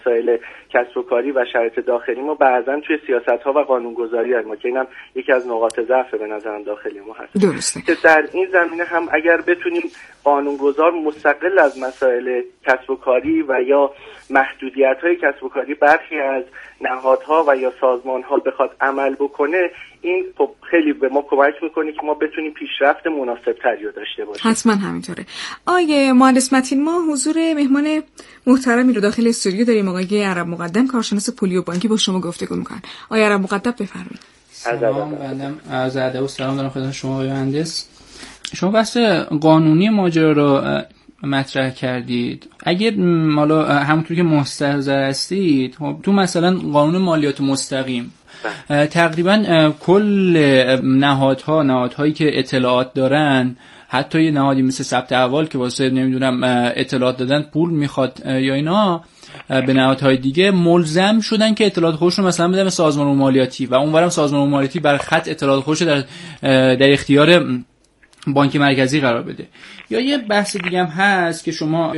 مسائل کسب و کاری و شرایط داخلی ما بعضا توی سیاست‌ها و قانون‌گذاری ما که اینم یکی از نقاط ضعف به نظرم داخلی ما هست. درسته. که در این زمینه هم اگر بتونیم قانونگذار مستقل از مسائل کسب و کاری و یا محدودیت‌های کسب و کاری برخی از نهادها و یا سازمان‌ها بخواد عمل بکنه، این خیلی به ما کمک میکنه که ما بتونیم پیشرفت مناسب‌تری رو داشته باشیم. حتما همینطوره. آقای مهندس متین، ما حضور مهمان محترمی رو داخل استودیو داریم، آقای عرب مقدم، کارشناس پولی و بانکی، با شما گفتگو می‌کنن. آقای عرب مقدم بفرمایید. سلام، بنده عرض ادب و سلام دارم خدمت شما آقای مهندس. شما بحث قانونی ماجرا رو مطرح کردید. اگه حالا همونطور که مستحضر هستید، تو مثلا قانون مالیات مستقیم تقریبا کل نهادهایی که اطلاعات دارن، حتی یه نهادی مثل ثبت احوال که واسه نمیدونم اطلاعات دادن پول میخواد یا اینا، به نهادهای دیگه ملزم شدن که اطلاعات خودشون مثلا بدن به سازمان مالیاتی و اونورم سازمان مالیاتی بر خط اطلاعات خودش در اختیار بانک مرکزی قرار بده. یا یه بحث دیگه هم هست که شما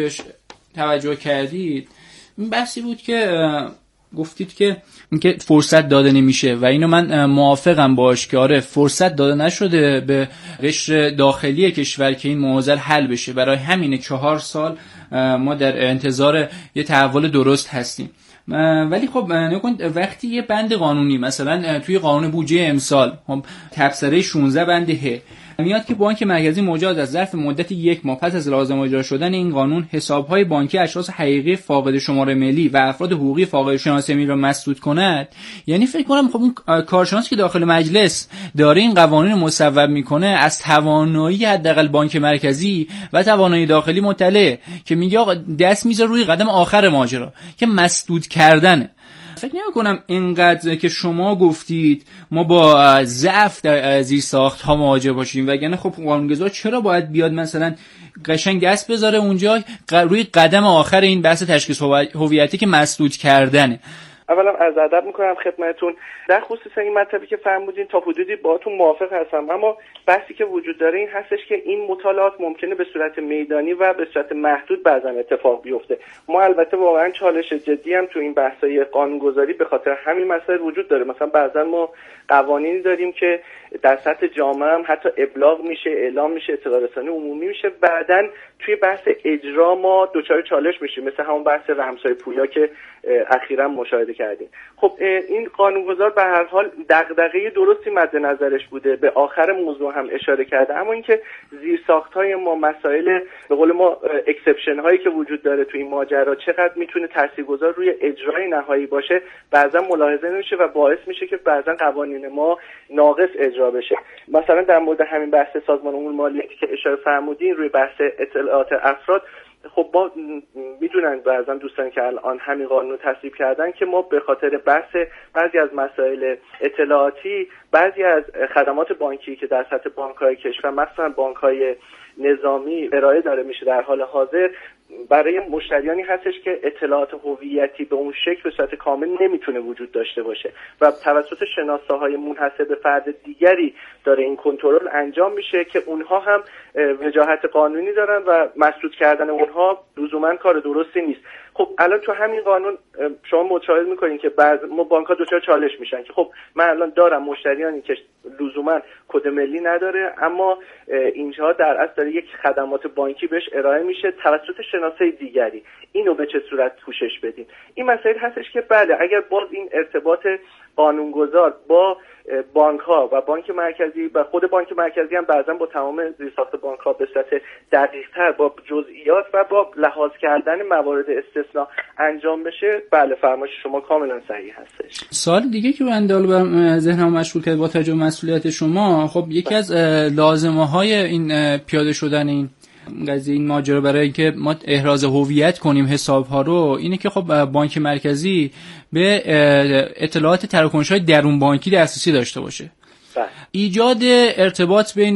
توجه کردید، این بحثی بود که گفتید که فرصت داده نمیشه و اینو من موافقم باش که آره فرصت داده نشده به قشر داخلی کشور که این معضل حل بشه. برای همینه 4 سال ما در انتظار یه تحول درست هستیم. ولی خب نکن وقتی یه بند قانونی مثلا توی قانون بودجه امسال تبصره 16 بند ه میاد که بانک مرکزی مجاز از ظرف مدت 1 ماه پس از لازم اجرا شدن این قانون حساب‌های بانکی اشخاص حقیقی فاقد شماره ملی و افراد حقوقی فاقد شناسه ملی را مسدود کند. یعنی فکر کنم خب اون کارشناسی که داخل مجلس داره این قوانین مصوب میکنه از توانایی حداقل بانک مرکزی و توانایی داخلی مطلع که میگه آقا دست میذاره روی قدم آخر ماجرا که مسدود کردنه. فکر نمی‌کنم اینقدر که شما گفتید ما با ضعف در زیرساخت‌ها مواجه باشیم، وگرنه خب قانونگذار چرا باید بیاد مثلا قشنگ دست بذاره اونجا روی قدم آخر این بحث تشخیص هویتی که مسدود کردنه. اولا از ادب میکنم خدمتتون. در خصوص این مطلبی که فرمودین تا حدودی باهاتون موافق هستم، اما بحثی که وجود داره این هستش که این مطالعات ممکنه به صورت میدانی و به صورت محدود بعضا اتفاق بیفته. ما البته واقعا چالش جدی هم تو این بحث‌های قانونگذاری به خاطر همین مسائل وجود داره. مثلا بعضا ما قوانینی داریم که در سطح جامعه هم حتی ابلاغ میشه، اعلام میشه، اطلاع رسانی عمومی میشه، بعداً توی بحث اجرا ما دچار چالش میشیم، مثل همون بحث رمزهای پویا که اخیراً مشاهده کردیم. خب این قانونگذار به هر حال دغدغه درستی مد نظرش بوده، به آخر موضوع هم اشاره کرده، اما اینکه زیرساخت‌های ما، مسائل به قول ما اکسپشن هایی که وجود داره توی این ماجرا چقدر میتونه تاثیرگذار روی اجرای نهایی باشه بعضا ملاحظه نمیشه و باعث میشه که بعضا قوانین ما ناقص اجرا بشه. مثلا در مورد همین بحث سازمان امور مالیاتی که اشاره فرمودین روی بحث اطلاعات افراد، خب ما میدونن بعضا دوستان که الان همین قانون رو تصویب کردن که ما به خاطر بحث بعضی از مسائل اطلاعاتی، بعضی از خدمات بانکی که در سطح بانک‌های کشور مثلا بانک‌های نظامی ارائه داره میشه در حال حاضر، برای مشتریانی هستش که اطلاعات هویتی به اون شکل به صورت کامل نمیتونه وجود داشته باشه و توسط شناسه‌های منحصر به فرد دیگری داره این کنترل انجام میشه که اونها هم وجاهت قانونی دارن و مسدود کردن اونها لزوما کار درستی نیست. خب الان تو همین قانون شما مشاهده میکنین که ما بانک‌ها دچار چالش میشن که خب من الان دارم مشتریانی که لزوما کد ملی نداره، اما اینجا در اصل داره یک خدمات بانکی بهش ارائه میشه توسط شناسه دیگری، اینو به چه صورت پوشش بدیم؟ این مسائل هستش که بله اگر باز این ارتباط قانونگذار با بانک ها و بانک مرکزی و خود بانک مرکزی هم بعضا با تمام زیرساخت بانک ها به صورت دقیق تر با جزئیات و با لحاظ کردن موارد استثناء انجام بشه، بله فرمایش شما کاملا صحیح هستش. سوال دیگه که بنده به ذهنم مشغول کرد با توجه به مسئولیت شما، خب یکی از لازمه های این پیاده شدن این قضیه این ماجرا برای اینکه ما احراز هویت کنیم حساب ها رو اینه که خب بانک مرکزی به اطلاعات تراکنش‌های درون بانکی دسترسی داشته باشه. ایجاد ارتباط بین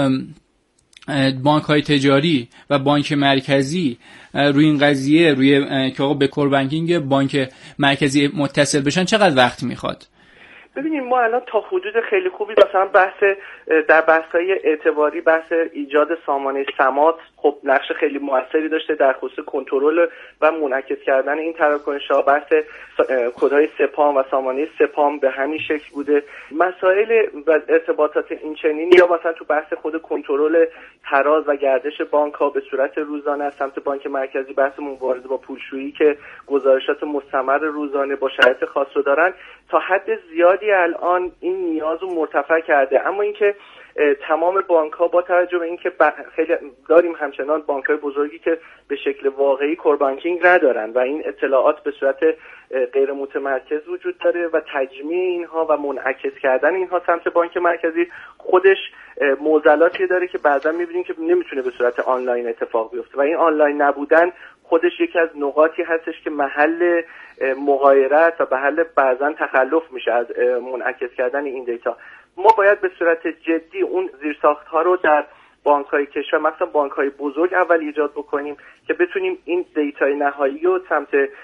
بانک‌های تجاری و بانک مرکزی روی این قضیه، روی که آقا به کور بانکینگ بانک مرکزی متصل بشن چقدر وقت میخواد؟ ببینید ما الان تا حدود خیلی خوبی مثلا در بحث‌های اعتباری، بحث ایجاد سامانه سمات خب نقش خیلی موثری داشته در خصوص کنترل و منعکس کردن این تراکنش‌ها. بحث کدهای سپام و سامانه سپام به همین شکل بوده. مسائل و ارتباطات این چنین یا مثلا تو بحث خود کنترل تراز و گردش بانک‌ها به صورت روزانه از سمت بانک مرکزی، بحث مبارزه با پولشویی که گزارشات مستمر روزانه با شرایط خاص رو دارن، تا حد زیادی الان این نیاز رو مرتفع کرده. اما اینکه تمام بانک‌ها با توجه به اینکه خیلی داریم همچنان بانک‌های بزرگی که به شکل واقعی کور بانکینگ ندارن و این اطلاعات به صورت غیر متمرکز وجود داره و تجمیع اینها و منعکس کردن اینها سمت بانک مرکزی خودش معضلاتی داره که بعضا می‌بینیم که نمیتونه به صورت آنلاین اتفاق بیفته و این آنلاین نبودن خودش یکی از نقاطی هستش که محل مغایرت و محل بعضا تخلف میشه از منعکس کردن این دیتا. ما باید به صورت جدی اون زیرساخت‌ها رو در بانک‌های کشور، مثلا بانک‌های بزرگ، اول ایجاد بکنیم که بتونیم این دیتای نهایی رو سمت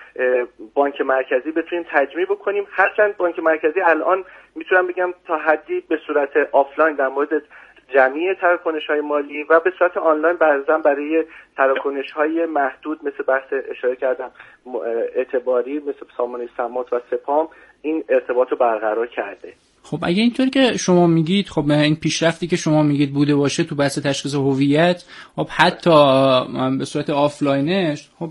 بانک مرکزی بتونیم تجمیع بکنیم. هرچند بانک مرکزی الان میتونم بگم تا حدی به صورت آفلاین در مورد جمعی تراکنش‌های مالی و به صورت آنلاین بعضا برای تراکنش‌های محدود مثل بحث اشاره کردم اعتباری مثل سامانه سمات و سپام این ارتباط رو برقرار کرده. خب اگه اینطوری که شما میگید، خب این پیشرفتی که شما میگید بوده باشه تو بحث تشخیص هویت، خب حتی به صورت آفلاینش، خب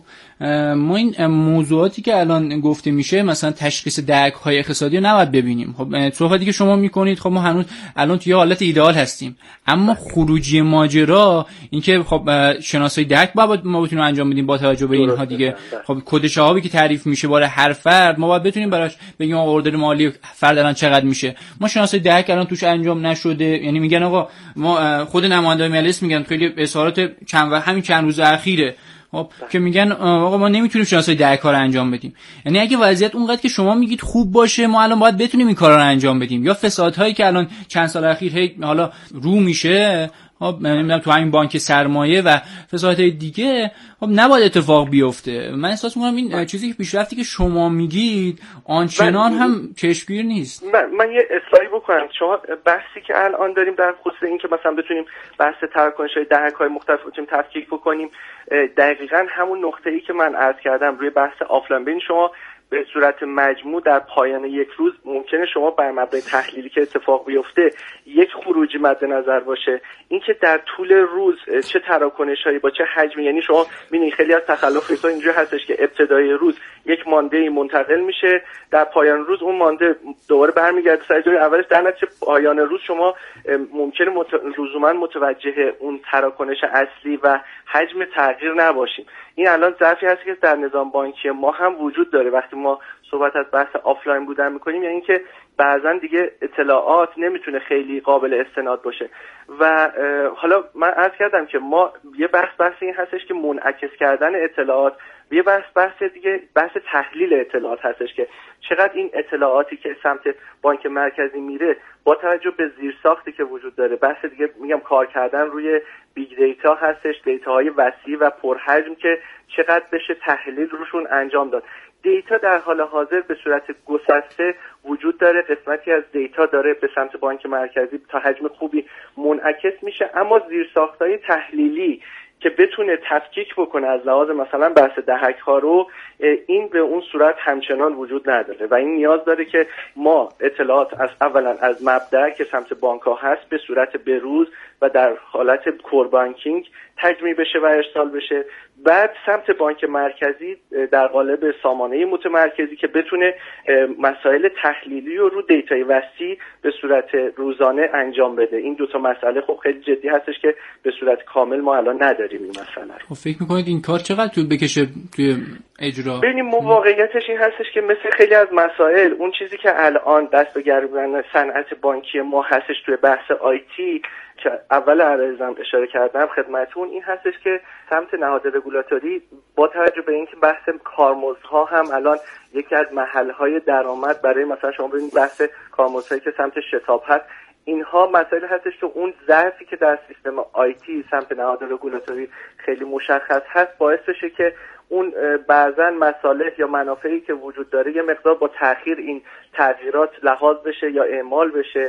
ما این موضوعاتی که الان گفته میشه مثلا تشخیص درک‌های اقتصادی رو نباید ببینیم. خب صحبتی که شما میکنید، خب ما هنوز الان توی حالت ایدئال هستیم، اما خروجی ماجرا این که خب شناسایی درک باید ما بتونیم انجام بدیم با توجه به اینها دیگه. خب کد شهابی که تعریف میشه برای هر فرد ما باید بتونیم براش بگیم اوردر مالی فرد الان چقدر میشه. ما شناسایی درک الان توش انجام نشده، یعنی میگن آقا ما خود نماینده‌های مجلس میگن خیلی اظهارات همین چند روز اخیره خب که میگن آقا ما نمیتونیم شناسایی درک کار انجام بدیم. یعنی اگه وضعیت اونقدر که شما میگید خوب باشه ما الان باید بتونیم این کارا رو انجام بدیم، یا فسادهایی که الان چند سال اخیر حالا رو میشه خب نمیدونم تو همین بانک سرمایه و فسادهای دیگه خب نباید اتفاق بیفته. من احساس میکنم این چیزی که پیشرفتی که شما میگید آنچنان هم چشمگیر نیست. من یه اصلاحی بکنم. شما بحثی که الان داریم در خصوص این که مثلا بتونیم بحث تراکنش‌های دهک‌های مختلف بتونیم تفکیک بکنیم، دقیقاً همون نقطه‌ای که من عرض کردم روی بحث آفلاین. ببین شما به صورت مجموع در پایان یک روز ممکنه شما بر مبنای تحلیلی که اتفاق بیفته یک خروجی مد نظر باشه، اینکه در طول روز چه تراکنش‌هایی با چه حجمی، یعنی شما ببینید خیلی از تخلفات اینجوری هستش که ابتدای روز یک مانده منتقل میشه، در پایان روز اون مانده دوباره برمیگرده سر جای اولش، در نتیجه پایان روز شما ممکنه لزوما متوجه اون تراکنش اصلی و حجم تغییر نباشیم. این الان ضعفی هست که در نظام بانکی ما هم وجود داره وقتی ما صحبت از بحث آفلاین بودن میکنیم، یعنی اینکه بعضا دیگه اطلاعات نمیتونه خیلی قابل استناد باشه. و حالا من عرض کردم که ما یه بحث این هستش که منعکس کردن اطلاعات، یه بحث دیگه بحث تحلیل اطلاعات هستش که چقدر این اطلاعاتی که سمت بانک مرکزی میره با توجه به زیرساختی که وجود داره، بحث دیگه میگم کار کردن روی بیگ دیتا هستش، دیتاهای وسیع و پرحجم که چقدر بشه تحلیل روشون انجام داد. دیتا در حال حاضر به صورت گسسته وجود داره، قسمتی از دیتا داره به سمت بانک مرکزی تا حجم خوبی منعکس میشه، اما زیرساخت‌های تحلیلی که بتونه تفکیک بکنه از لحاظ مثلا بحث دهک‌ها رو، این به اون صورت همچنان وجود نداره و این نیاز داره که ما اطلاعات از اولا از مبدأ که سمت بانک‌ها هست به صورت بروز و در حالت کور بانکینگ تجمیع بشه و ارسال بشه، بعد سمت بانک مرکزی در قالب سامانه متمرکزی که بتونه مسائل تحلیلی رو دیتای وسیع به صورت روزانه انجام بده. این دو تا مسئله خب خیلی جدی هستش که به صورت کامل ما الان نداریم این مسئله. خب فکر می‌کنید این کار چقدر طول بکشه توی اجرا؟ ببینیم واقعیتش این هستش که مثل خیلی از مسائل اون چیزی که الان دست به گریبان صنعت بانکی ما هستش توی بحث آیتی که اول عرضم اشاره کردم خدمتون، این هستش که سمت نهاد رگولاتوری با توجه به اینکه بحث کارمزدها هم الان یکی از محل‌های درآمد برای مثلا شما ببینید بحث کارمزدهایی که سمت شتاب هست، اینها مسائل هستش که اون ضعفی که در سیستم آیتی سمت نهاد رگولاتوری خیلی مشخص هست باعث بشه که اون بعضا مصالح یا منافعی که وجود داره یه مقدار با تأخیر این تغییرات لحاظ بشه یا اعمال بشه.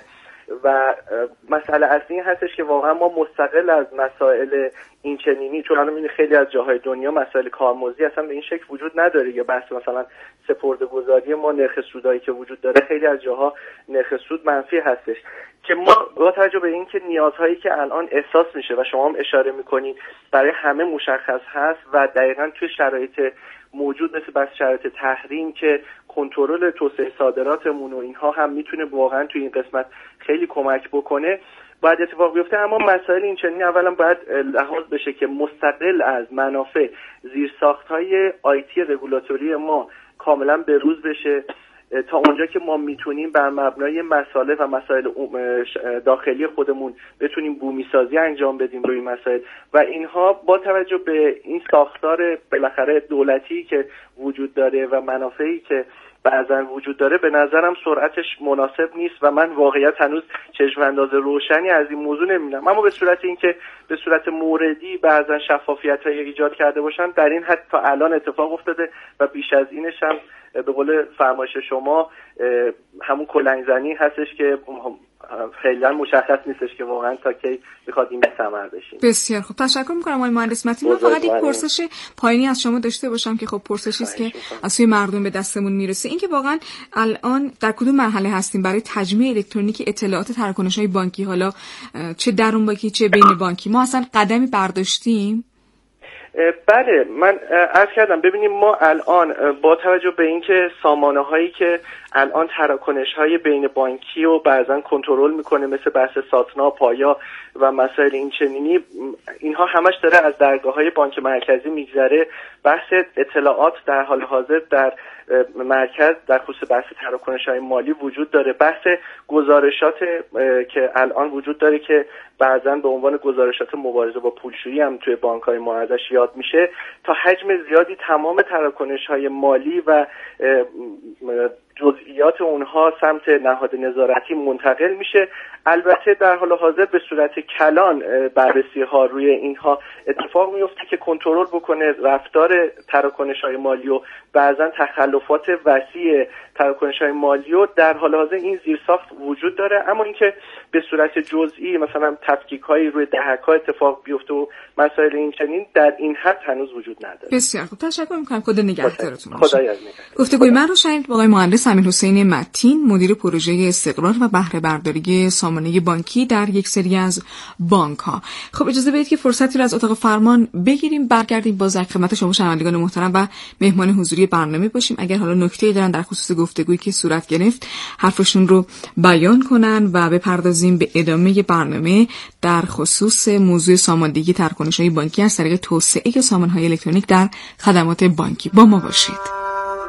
و مسئله اصلی هستش که واقعا ما مستقل از مسائل این چنینی، چون الان خیلی از جاهای دنیا مسائل کارمزدی اصلا به این شکل وجود نداره، یا بحث مثلا سپرده‌گذاری ما نرخ سودایی که وجود داره، خیلی از جاها نرخ سود منفی هستش که ما با توجه به اینکه نیازهایی که الان احساس میشه و شما هم اشاره میکنید برای همه مشخص هست و دقیقاً توی شرایط موجود مثل بس شرایط تحریم که کنترل توسعه صادراتمون و اینها هم میتونه واقعا توی این قسمت خیلی کمک بکنه، باید اتفاق بیفته. اما مسائل این چنین اولا باید لحاظ بشه که مستقل از منافع زیرساخت‌های آیتی رگولاتوری ما کاملا بروز بشه تا اونجا که ما میتونیم بر مبنای مسائل و مسائل داخلی خودمون بتونیم بومی سازی انجام بدیم روی مسائل و اینها با توجه به این ساختار بالاخره دولتی که وجود داره و منافعی که بعضا وجود داره، به نظرم سرعتش مناسب نیست و من واقعیت هنوز چشم‌انداز روشنی از این موضوع نمی‌بینم. اما به صورت اینکه به صورت موردی بعضا شفافیت‌های ایجاد کرده باشن، در این حد تا الان اتفاق افتاده و بیش از اینش هم به قول فرمایش شما همون کلنگزنی هستش که خیلی مشخص نیستش که واقعا تا کی میخواد این ثمر بشه. بسیار خوب، تشکر میکنم آقای مهندس متین. من فقط یک پرسش پایینی از شما داشته باشم که خب پرسشی است که از سوی مردم به دستمون میرسه، این که واقعا الان در کدوم مرحله هستیم برای تجمیع الکترونیکی اطلاعات تراکنش‌های بانکی، حالا چه درون بانکی چه بین بانکی، ما اصلا قدمی برداشتیم؟ بله، من عرض کردم ببینیم ما الان با توجه به اینکه سامانه هایی که الان تراکنش های بین بانکی و بعضا کنترل میکنه مثل بحث ساتنا، پایا و مسائل این چنینی، اینها همش داره از درگاه های بانک مرکزی میگذره. بحث اطلاعات در حال حاضر در مرکز در خصوص بحث تراکنش های مالی وجود داره. بحث گزارشات که الان وجود داره که بعضا به عنوان گزارشات مبارزه با پولشویی هم توی بانک های ما ازش یاد میشه، تا حجم زیادی تمام تراکنش های مالی و جزئیات اونها سمت نهاد نظارتی منتقل میشه. البته در حال حاضر به صورت کلان بررسی ها روی اینها اتفاق میفته که کنترل بکنه رفتار تراکنش های مالی و بعضا تخلفات وسیع تراکنش های مالی و در حال حاضر این زیرساخت وجود داره، اما اینکه به صورت جزئی مثلا تفکیک هایی روی دهک ها اتفاق بیفته و مسائل این چنین در این حد هنوز وجود نداره. بسیار خوب، تشکر می‌کنم. خدا نگهدارتون. خدای از نگهدار. گفتگوی من رو شنید با آقای مهندس امیرحسین متین، مدیر پروژه استقرار و بهره برداری سامانه بانکی در یک سری از بانک‌ها. خب اجازه بدید که فرصتی رو از اتاق فرمان بگیریم، برگردیم باز خدمت شما شنوندگان محترم و مهمان حضوری برنامه باشیم. اگر حالا نکته‌ای دارن در خصوص گفتگویی که صورت گرفت حرفشون رو بیان کنن و بپردازیم به ادامه برنامه در خصوص موضوع ساماندهی تراکنش‌های بانکی از طریق توسعه سامانه‌های الکترونیک در خدمات بانکی. با ما باشید.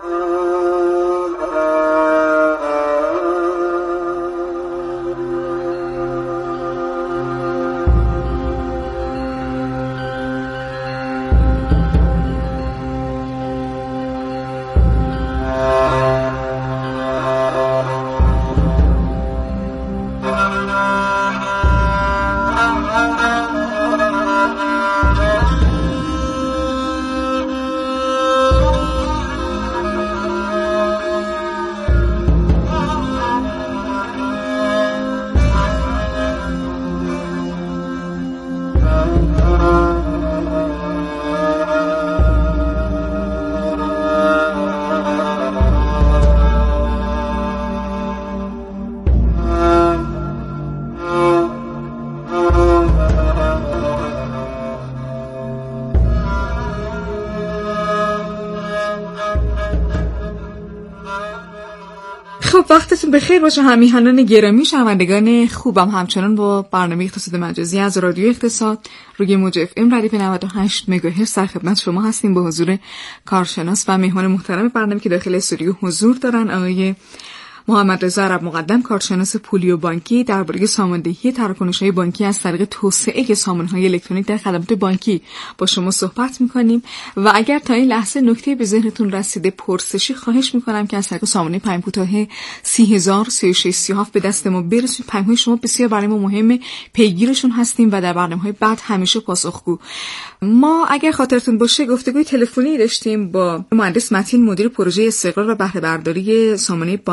وقتتون بخیر باشه همیهنان گرامی، شنوندگان خوبم. همچنان با برنامه اقتصاد مجازی از رادیو اقتصاد روی موج اف ام ردیف 98 مگاهرتز در خدمت شما هستیم با حضور کارشناس و مهمان محترم برنامه که داخل استودیو حضور دارن، آقای محمد رضا عرب مقدم، کارشناس پولی و بانکی، درباره ساماندهی تراکنش‌های بانکی از طریق توسعه سامانه‌های الکترونیک در خدمات بانکی با شما صحبت می‌کنیم. و اگر تا این لحظه نکته به ذهنتون رسیده پرسشی، خواهش می‌کنم که از طریق سامانه پیام کوتاه 3003637 به دست ما برسونید. پیام‌های شما بسیار برای ما مهمه، پیگیرشون هستیم و در برنامه‌های بعد همیشه پاسخگو. ما اگر خاطرتون باشه گفتگوی تلفنی داشتیم با مهندس متین، مدیر پروژه استقرار و بهره برداری سامانه بانکی،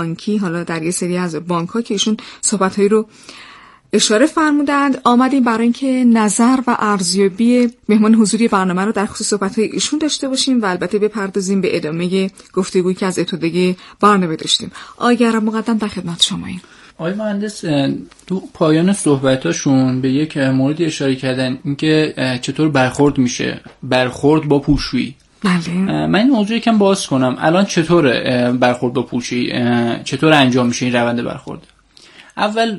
حالا در یه سری از بانک‌ها که ایشون صحبت‌هایی رو اشاره فرمودند، آمدیم برای اینکه نظر و ارزیابی مهمان حضوری برنامه رو در خصوص صحبت‌های ایشون داشته باشیم و البته بپردازیم به ادامه گفتگویی که از ابتدای برنامه داشتیم. آقای مقدم در خدمت شماییم. آقای مهندس تو پایان صحبتاشون به یک موردی اشاره کردن، اینکه چطور برخورد با پولشویی. بله. من این موضوع یکم باز کنم. الان چطور برخورد با پولشویی چطور انجام میشه این روند برخورد؟ اول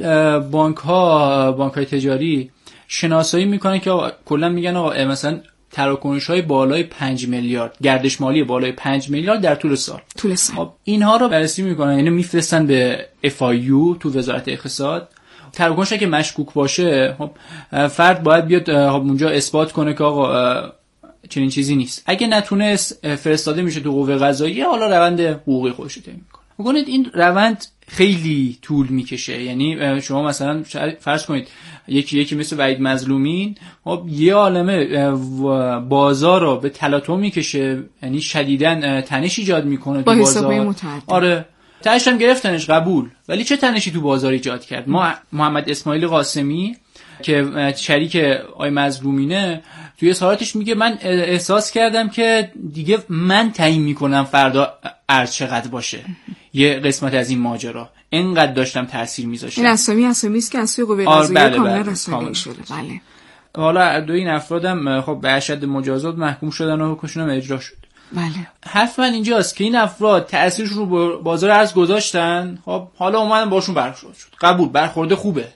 بانک‌های تجاری شناسایی میکنن که کلا میگن آقا مثلا تراکنش‌های بالای 5 میلیارد، گردش مالی بالای 5 میلیارد در طول سال. خب اینها رو بررسی میکنن، یعنی میفرستن به FIU تو وزارت اقتصاد. تراکنشی که مشکوک باشه، خب فرد باید بیاد اونجا اثبات کنه که آقا چنین چیزی نیست. اگه نتونست، فرستاده میشه تو قوه قضاییه، حالا روند حقوقی خودش رو طی میکنه. ببینید این روند خیلی طول میکشه. یعنی شما مثلا فرض کنید یکی مثل وحید مظلومین، خب یه عالمه بازار رو به تلاطم میکشه، یعنی شدیداً تنش ایجاد میکنه تو بازار. آره، تنش هم گرفتنش، قبول، ولی چه تنشی تو بازار ایجاد کرد؟ ما محمد اسماعیل قاسمی که شریک آقای مظلومینه توی اظهاراتش میگه من احساس کردم که دیگه من تعیین میکنم فردا ارز چقدر باشه. یه قسمت از این ماجرا اینقدر داشتم تاثیر میذاشتم. این اسامی است که از سوی قوه قضاییه کاملا رسانه‌ای شده. بله. حالا دو این افرادم خب به اشد مجازات محکوم شدن و حکمشون هم اجرا شد. بله. حرف من اینجاست که این افراد تأثیرش رو بازار ارز گذاشتن، خب حالا اومدن باشون برخورد شد. قبول، برخورد خوبه.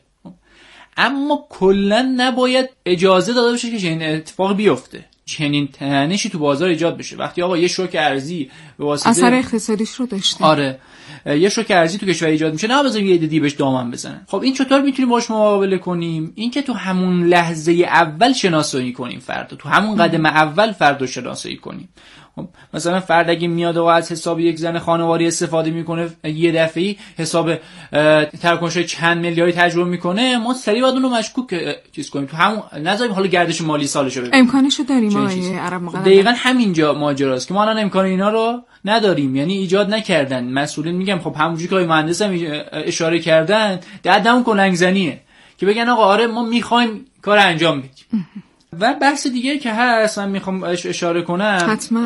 اما کلا نباید اجازه داده بشه که چنین اتفاق بیفته، چنین تنشی تو بازار ایجاد بشه. وقتی آقا یه شوک ارزی به واسطه اثر اقتصادیش رو داشته، آره، یه شوک ارزی تو کشور ایجاد میشه، نه بذاریم یه دیگه بهش دامن بزنن. خب این چطور میتونیم باهاش مقابله کنیم؟ این که تو همون لحظه اول شناسایی کنیم فرد، تو همون قدم اول فرد رو شناسایی کنیم. مثلا فرد اگه میاد و از حساب یک زن خانواری استفاده میکنه، یه دفعه‌ای حساب تراکنش‌های چند میلیاردی تجربه میکنه، ما سریع باید اون رو مشکوک چیز کنیم، تو همون نذاریم حالا گردش مالی سالشو ببینیم. امکانشو داریم آقای عرب مقدم؟ دقیقاً همینجا ماجراست که ما الان امکان اینا رو نداریم، یعنی ایجاد نکردن. مسئولین میگم خب همونجوری که آقای مهندس هم اشاره کردن، دردمون کلنگ زنیه که بگن آقا آره ما میخوایم کار انجام بدیم. و بحث دیگه که هست من میخوام اشاره کنم، حتما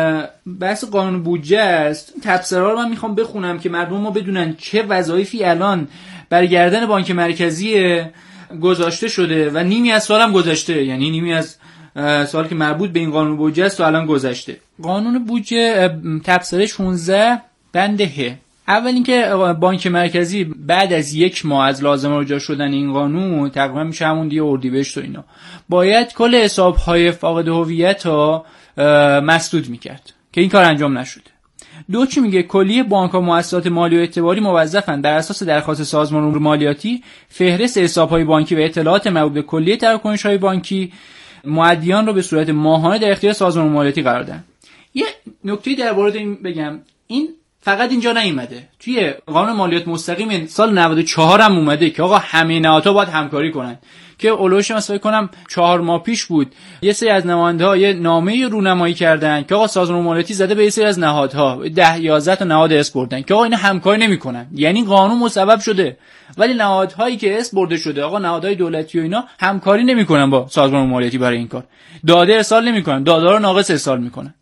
بحث قانون بودجه است. تبصره‌ها رو من میخوام بخونم که مردم ما بدونن چه وظایفی الان بر گردن بانک مرکزی گذاشته شده و نیمی از سالم گذشته، یعنی نیمی از سال که مربوط به این قانون بودجه است و الان گذشته. قانون بودجه تبصره 16 بند ه. اول اینکه بانک مرکزی بعد از 1 ماه از لازمه رجوع شدن این قانون، تقریبا میشه همون دیگه اردیبهشت و اینا، باید کل حساب‌های فاقد هویت رو مسدود میکرد که این کار انجام نشده. دو چی میگه؟ کلیه بانک‌ها، مؤسسات مالی و اعتباری موظفن بر اساس درخواست سازمان امور مالیاتی فهرست حساب‌های بانکی و اطلاعات مربوط به کلیه تراکنش‌های بانکی مؤدیان رو به صورت ماهانه در اختیار سازمان امور مالیاتی قرار دادن. یه نکته در مورد این بگم، این فقط اینجا نیومده، توی قانون مالیات مستقیم سال 94 هم اومده که آقا همه نهادها باید همکاری کنن، که اولوش مثلا کنم 4 ماه پیش بود یه سری از نماینده‌ها یه نامه رونمایی کردن که آقا سازمان مالیاتی زده به یه سری از نهادها 10-11 تا نهاد اس بردن که آقا اینا همکاری نمی‌کنن، یعنی قانون مسبب شده ولی نهادهایی که اس برده شده، آقا نهادهای دولتی و اینا همکاری نمی‌کنن با سازمان مالیاتی برای این کار، داده ارسال نمی‌کنن، داده رو ناقص ارسال می‌کنن.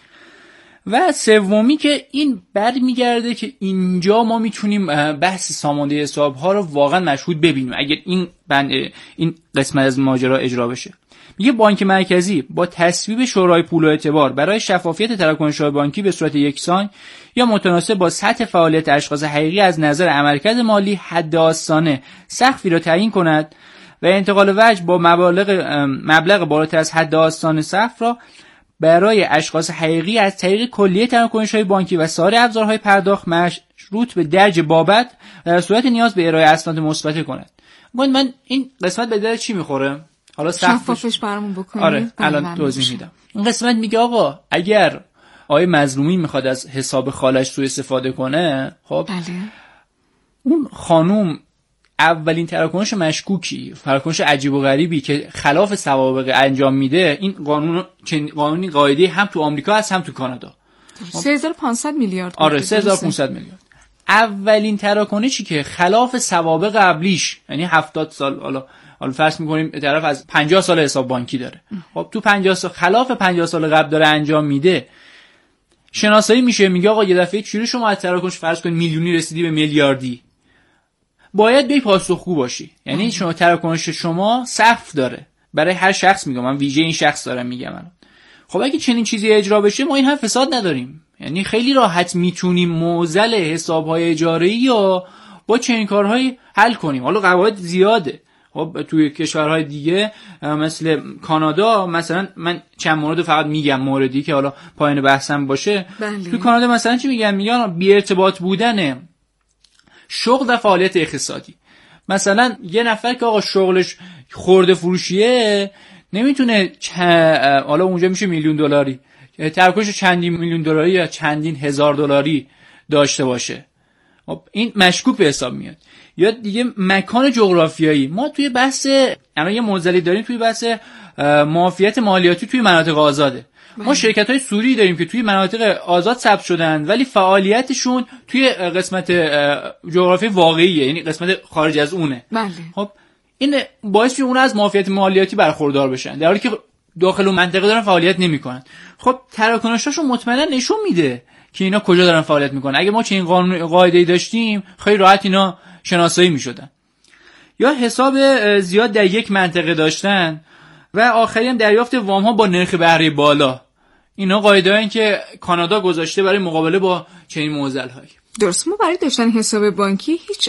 و سومی که این برمیگرده که اینجا ما میتونیم بحث سامانده حساب‌ها رو واقعا مشهود ببینیم اگر این قسمت از ماجرا اجرا بشه. میگه بانک مرکزی با تصویب شورای پول و اعتبار برای شفافیت تراکنش‌های بانکی به صورت یکسان یا متناسب با سطح فعالیت اشخاص حقیقی از نظر عملکرد مالی حد آستانه سقفی را تعیین کند و انتقال وجه با مبلغ بالاتر از حد آستانه سقف را برای اشخاص حقیقی از طریق کلیه تراکنش‌های بانکی و سایر ابزارهای پرداخت مشروط به درج بابت در صورت نیاز به ارائه اسناد مثبت کند. من این قسمت به درد چی میخوره؟ حالا شفافش برامون بکنید. آره الان توضیح میدم. این قسمت میگه آقا اگر آقای مظلومی میخواد از حساب خالش سوء استفاده کنه، خب بله، اون خانوم اولین تراکنش مشکوکی، تراکنش عجیب و غریبی که خلاف سوابق انجام میده، این قانونی قاعده هم تو آمریکا هست هم تو کانادا. 3500 میلیارد. آره 3500 میلیارد. اولین تراکنشی که خلاف سوابق قبلیش، یعنی 70 سال، حالا فرض می‌کنیم طرف از 50 سال حساب بانکی داره، خب تو 50 سال خلاف 50 سال قبل داره انجام میده، شناسایی میشه، میگه آقا یه دفعه چجوری شما از تراکنش فرض کن میلیونی رسیدی به میلیاردی، باید بیای پاسخگو باشی. یعنی شما تراکنش شما سقف داره برای هر شخص، میگم من ویژه این شخص دارم میگم الان. خب اگه چنین چیزی اجرا بشه ما این هم فساد نداریم، یعنی خیلی راحت میتونیم معضل حساب‌های اجاره‌ای یا با چنین کارهایی حل کنیم. حالا قواعد زیاده. خب توی کشورهای دیگه مثل کانادا مثلا، من چند مورد فقط میگم موردی که حالا پایین بحثم باشه. توی کانادا مثلا چی میگن بی ارتباط بودن شغل و فعالیت اقتصادی. مثلا یه نفر که آقا شغلش خرده فروشیه نمیتونه حالا اونجا میشه میلیون دلاری، تراکنش چندین میلیون دلاری یا چندین هزار دلاری داشته باشه. خب این مشکوک به حساب میاد. یا دیگه مکان جغرافیایی، ما توی بحث الان یه معضلی داریم توی بحث معافیت مالیاتی توی مناطق آزاده. ما شرکت‌های سوری داریم که توی مناطق آزاد ثبت شدن ولی فعالیتشون توی قسمت جغرافی واقعیه، یعنی قسمت خارج از اونه. خب این باعث میشه اون از معافیت مالیاتی برخوردار بشن در حالی که داخل اون منطقه دارن فعالیت نمی‌کنن. خب تراکنشاشون مطمئنا نشون میده که اینا کجا دارن فعالیت می‌کنن. اگه ما چنین قاعده‌ای داشتیم خیلی راحت اینا شناسایی می‌شدن. یا حساب زیاد در یک منطقه داشتن و آخری هم دریافت وام‌ها با نرخ بهره بالا. اینا قاعده‌ای که کانادا گذاشته برای مقابله با چنین معضل‌هایی. درست، ما برای داشتن حساب بانکی هیچ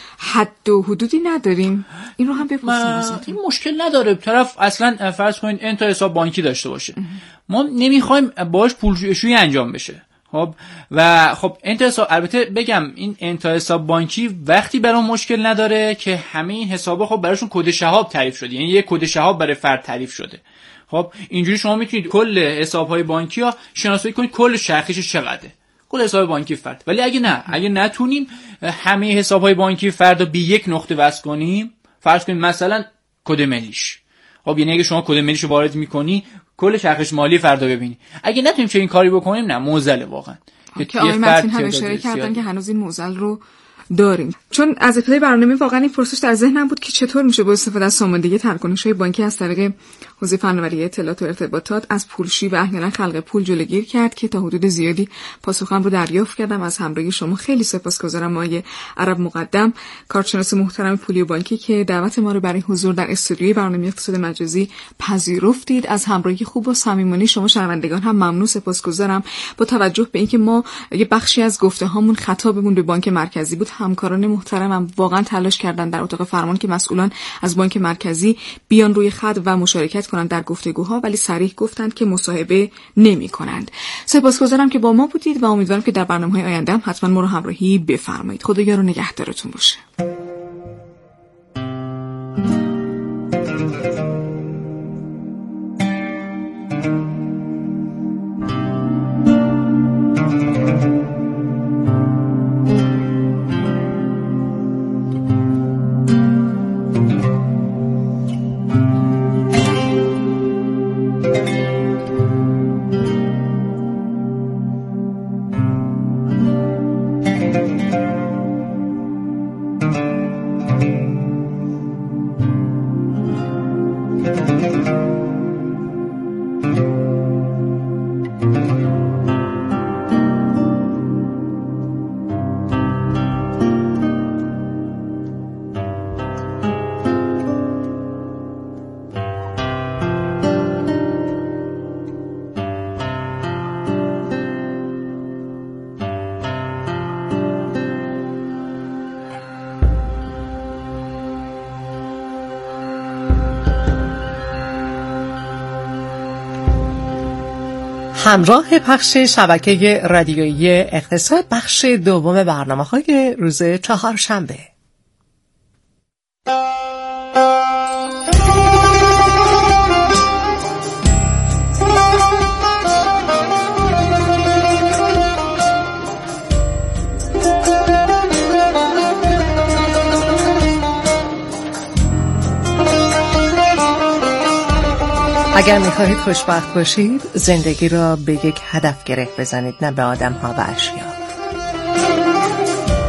حد و حدودی نداریم. این رو هم بپرسیم. این مشکل نداره، طرف اصلا فرض کنید انتا حساب بانکی داشته باشه. ما نمیخوایم باهاش پولشویی انجام بشه. خب و خب انتا حساب، البته بگم این انتا حساب بانکی وقتی برام مشکل نداره که همه این حسابا خب براشون کد شهاب تعریف شده، یعنی یک کد شهاب برای فرد تعریف شده. خب اینجوری شما میتونید کل حساب‌های بانکی ها شناسایی کنید کل شاخصش چقدره، کل حساب بانکی فرد. ولی اگه نتونیم همه حساب‌های بانکی فرد رو به یک نقطه وصل کنیم، فرض کنید مثلا کد ملیش، خب یعنی اگه شما کد ملیش رو وارد می‌کنی کل شاخص مالی فرد رو ببینی. اگه نتونیم چه این کاری بکنیم نه معضله واقعا. که آقای متین هم اشاره کردن که هنوز این معضل رو داریم. چون از ابتدای برنامه واقعا این پرسش در ذهنم بود که چطور میشه با استفاده از ساماندهی تراکنش‌های بانکی از طریق حوزه فناوری اطلاعات و ارتباطات از پولشویی و احیانا خلق پول جلوگیری کرد که تا حدود زیادی پاسخم رو دریافت کردم. از همراهی شما خیلی سپاسگزارم آقای عرب مقدم، کارشناس محترم پولی و بانکی که دعوت ما رو برای حضور در استودیوی برنامه اقتصاد مجازی پذیرفتید. از همراهی خوب و صمیمانه شما شنوندگان هم ممنون، سپاسگزارم. با توجه به اینکه ما یه بخشی از گفته‌هامون خطابمون به بانک مرکزی بود، همکاران محترمم واقعا تلاش کردن در اتاق فرمان که مسئولان از بانک مرکزی بیان روی خط و مشارکت کنند در گفتگوها، ولی صریح گفتند که مصاحبه نمی‌کنند. سپاسگزارم که با ما بودید و امیدوارم که در برنامه‌های آینده هم حتما ما رو همراهی بفرمایید. خدایا رو نگهدارتون باشه. همراه پخش شبکه رادیویی اقتصاد، بخش دوم برنامه‌های روز چهارشنبه. اگر می‌خواهید خوشبخت باشید، زندگی را به یک هدف گره بزنید، نه به آدم‌ها و اشیا.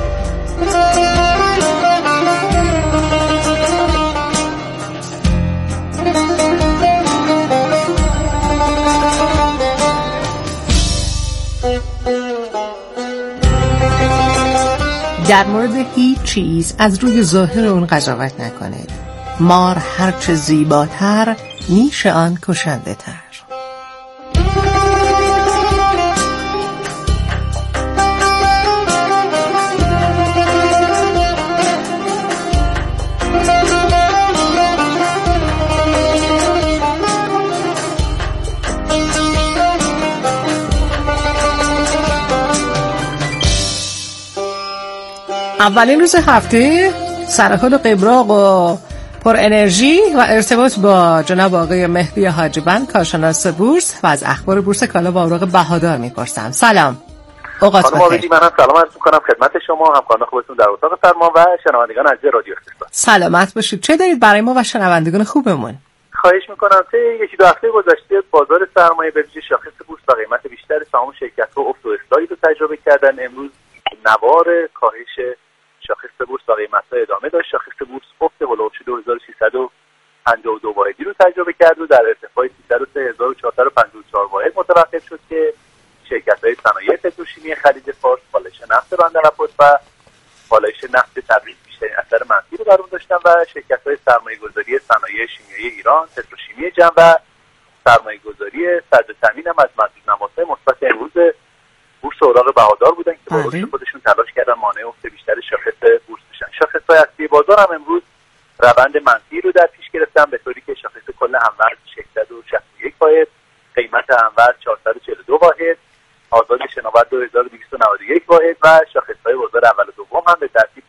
در مورد هیچ چیز از روی ظاهر اون قضاوت نکنید. مار هرچه زیباتر، نیش آن کشنده تر. اولین روز هفته سرحال و قبراق و پر انرژی و ارتباط با جناب آقای مهدی حاجی‌بند، کارشناس بورس و از اخبار بورس کالا و اوراق بهادار میپرسم. سلام. اوقات بخیر. منم سلام عرض می‌کنم خدمت شما، همکاران خوبتون در اتاق فرمان و شنوندگان عزیز رادیو اقتصاد. سلامت باشید. چه دارید برای ما و شنوندگان خوبمون؟ خواهش می‌کنم. یکی دو هفته گذشته بازار سرمایه به ویژه شاخص بورس با قیمت بیشتر سهام شرکت‌ها افت و اصلاحی رو تجربه کردن. امروز نوار کاهش شاخص بورس با قیمت‌ها ادامه داشت. شاخص بورس افت هولوش 2352 واحدی رو تجربه کرد و در ارتفاع 303454 واحد متوقف شد که شرکت‌های صنایع پتروشیمی خلیج فارس، بالایش نفت بندرعباس و بالایش نفت تبریز بیشترین اثر منفی رو بر اون داشتن و شرکت‌های سرمایه‌گذاری صنایع شیمیایی ایران، پتروشیمی جم و سرمایه‌گذاری صدرتامین هم از محدود نمادهای مثبت امروز بورس اوراق بهادار بودن که با رشد خودشون تلاش کردن مانع افت بیشتر شاخص بورس بشن. شاخص‌های اصلی بازار هم امروز روند منفی رو در پیش گرفتن، به طوری که شاخص کل همورز 661 واحد، قیمت همورز 442 واحد، آزاد شناور 2291 واحد و شاخص‌های بازار اول و دوم هم به ترتیب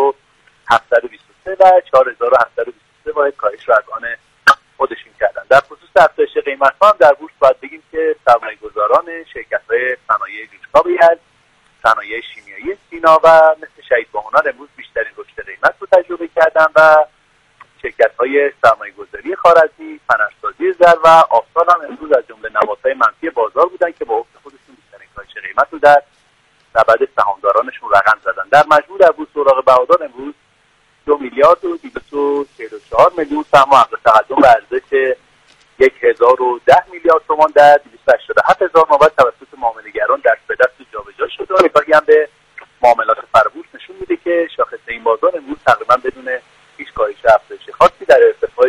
1723 و 4723 واحد کاهش رو از آن خودشون کردن. در خصوص افزایش قیمت‌ها هم در بورس باید بگیم که سرمایه‌گذاران شرکت‌های صنایع جوشکاب یزد، صنایع شیمیایی سینا و مثل شهید باهنر امروز بیشترین رشد قیمت رو تجربه کردن و شرکت‌های سرمایه‌گذاری خوارزمی، فنرسازی زر و آفتال هم امروز از جمله نمادهای منفی بازار بودن که با افت خودشون بیشترین کاهش قیمت رو در سبد سهامدارانشون رقم زدن. در مجموع در بورس اوراق بهادار امروز 2 میلیارد و 244 میلیون سهم حق تقدم به ارزش 1010 میلیارد تومان در 287000 نوبت توسط معامله‌گران دست به دست جابجا شده. نگاهی هم به معاملات فرابورس نشون میده که شاخص این بازار امروز تقریبا بدون هیچ کاهش افزایش خاصی در ارتفاع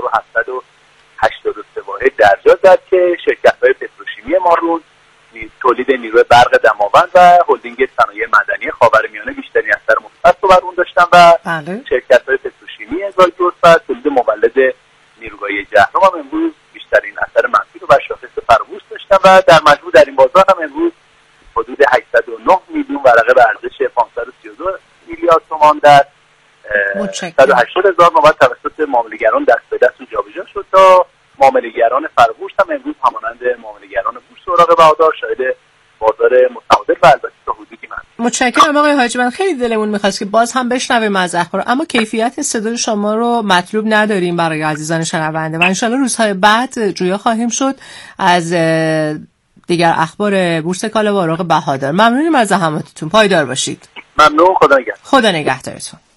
3783 واحد در جا زد که شرکت‌های پتروشیمی مارون، تولید نیروی برق دماوند و هلدینگ صنایع مدنی خاورمیانه بیشترین اثر مثبت رو بر اون داشتن و شرکت‌های پتروشیمی زایدروس و تولید مولد نیروگاهی جهرم هم امروز بیشترین اثر منفی رو بر شاخص فرابورس داشتن و در مجموع در این بازار هم امروز حدود 809 میلیون ورقه به ارزش 532 میلیارد تومان در 180,000 نوبت توسط معامله‌گران دست به دست جابجا شد تا معامله‌گران فرابورس هم امروز همانند معامله‌گران بورس اوراق بهادار شاهد بازار متعادل و البته تا حدودی منفی. متشکرم آقای حاجی‌بند. خیلی دلمون می‌خواست که باز هم بشنویم از اخبار، اما کیفیت صدای شما رو مطلوب نداریم برای عزیزان شنونده و ان شاءالله روزهای بعد جویا خواهیم شد از دیگر اخبار بورس کالا و اوراق بهادار. ممنونیم از زحماتتون. پایدار باشید. ممنون. خدا نگهدار. خدا نگهدارتون.